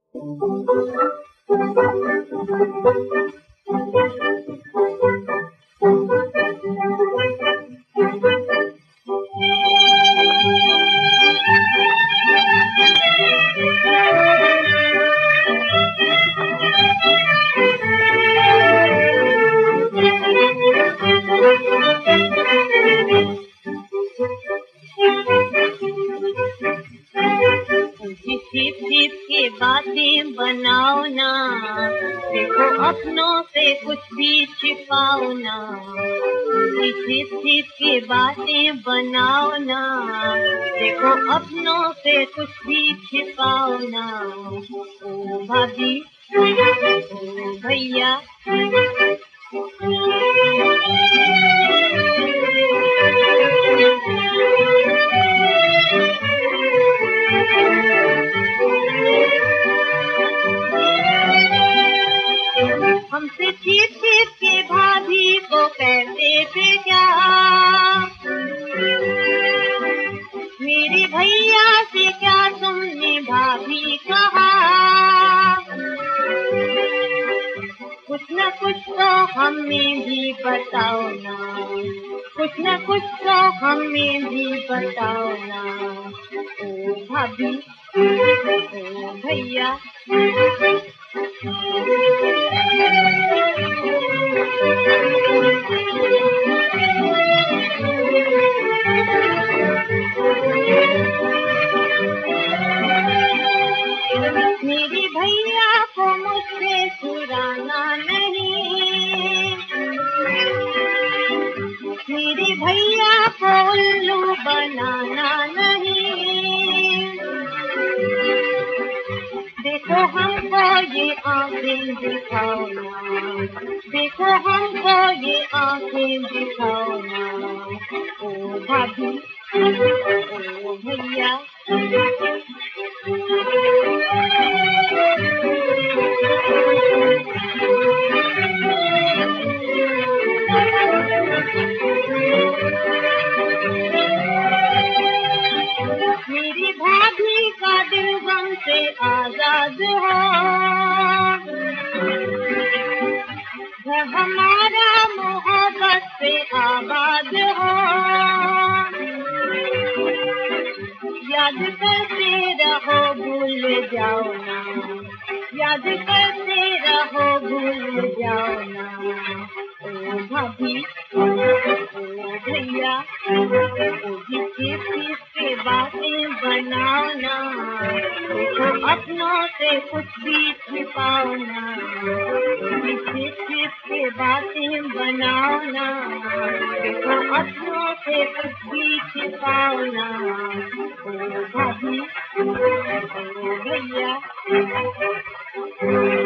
छिप छिप के बातें बनाओ ना, देखो अपनों से कुछ भी छिपाओ ना। छिप छिप के बातें बनाओ ना, देखो अपनों से कुछ भी छिपाओ ना। ओ भाभी, ओ भैया, हमसे छिप छिप के भाभी को कहते थे क्या, मेरे भैया से क्या तुमने भाभी कहा। कुछ न कुछ तो हमें भी बताओ ना, कुछ न कुछ तो हमें भी बताओ ना। ओ भाभी, ओ भैया, मेरे भैया को मुझसे चुराना नहीं, मेरे भैया को उल्लू बनाना नहीं। देखो हमको ये आँखें दिखाओ ना, देखो हमको ये आँखें दिखाओ ना। ओ भाभी, ओ भैया, मेरी भाभी का दिल गम से आजाद हो, घर हमारा मोहब्बत से आबाद हो। याद करते रहो भूल जाओ ना, याद करते रहो भूल जाओ ना। ओ भाभी, ओ भैया, ओ छिप छिप के बातें बनाओ ना, देखो अपनों से कुछ भी छिपाओ ना। छिप छिप के बातें बनाओ ना, देखो अपनों से कुछ भी छिपाओ ना। ओ भाभी, ओ भैया,